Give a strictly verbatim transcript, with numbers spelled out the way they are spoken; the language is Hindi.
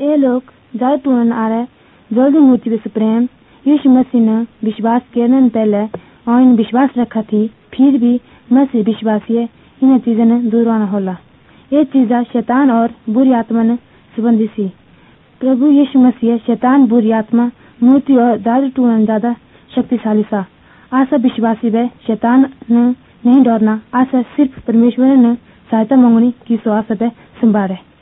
ए लोग ज़्यादा टूरन आ रहे जल्दी मूर्ति पे प्रेम यीशु मसीह ने विश्वास करने पहले और इन विश्वास रखा थी फिर भी मसीह विश्वासी इन चीज़ों ने दूर आना होला। ये चीज़ा शैतान और बुरी आत्मा ने संबंधी सी। प्रभु यीशु मसीह शैतान बुरी आत्मा मूर्ति और दारू टूरन ज्यादा शक्तिशाली सा। आशा विश्वासी वे शैतान ने नहीं डरना। आशा सिर्फ परमेश्वर ने सहायता मांगनी की सो आशा पे संभारे।